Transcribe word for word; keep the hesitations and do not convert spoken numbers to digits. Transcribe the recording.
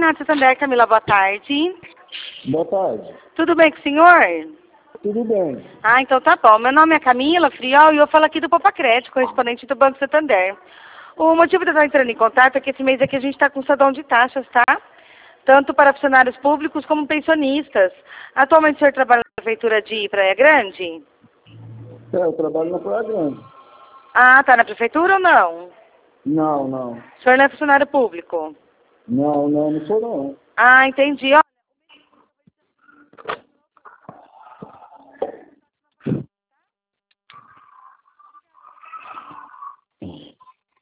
Nath Santander, Camila, boa tarde. Boa tarde. Tudo bem com o senhor? Tudo bem. Ah, então tá bom. Meu nome é Camila Friol e eu falo aqui do Popacred, correspondente do Banco Santander. O motivo de eu estar entrando em contato é que esse mês aqui a gente está com sadão de taxas, tá? Tanto para funcionários públicos como pensionistas. Atualmente o senhor trabalha na prefeitura de Praia Grande? É, eu trabalho na Praia Grande. Ah, tá na prefeitura ou não? Não, não. O senhor não é funcionário público? Não, não, não sou não. Ah, entendi. Ó,